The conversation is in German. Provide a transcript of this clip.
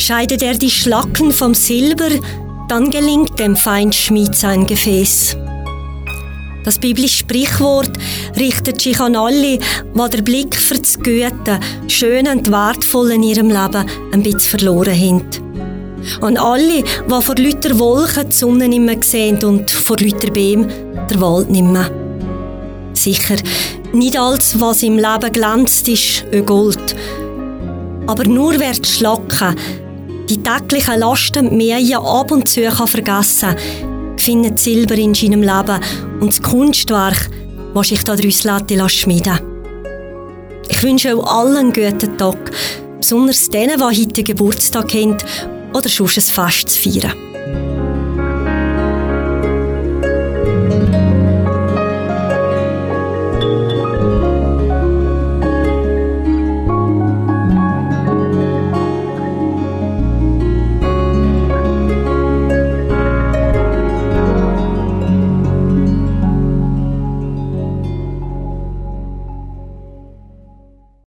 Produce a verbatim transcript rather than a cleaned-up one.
Scheidet er die Schlacken vom Silber, dann gelingt dem Feinschmied sein Gefäß. Das biblische Sprichwort richtet sich an alle, die den Blick für das Gute, Schöne und Wertvolle in ihrem Leben ein bisschen verloren haben. An alle, die vor lauter Wolken die Sonne nicht mehr sehen und vor lauter Bäumen der Wald nicht mehr. Sicher, nicht alles, was im Leben glänzt, ist Gold. Aber nur wer die Schlacken, die täglichen Lasten und Mühen ab und zu kann vergessen kann, findet Silber in seinem Leben und das Kunstwerk, das sich daraus schmieden lässt. Ich wünsche auch allen einen guten Tag, besonders denen, die heute Geburtstag haben oder sonst ein Fest zu feiern.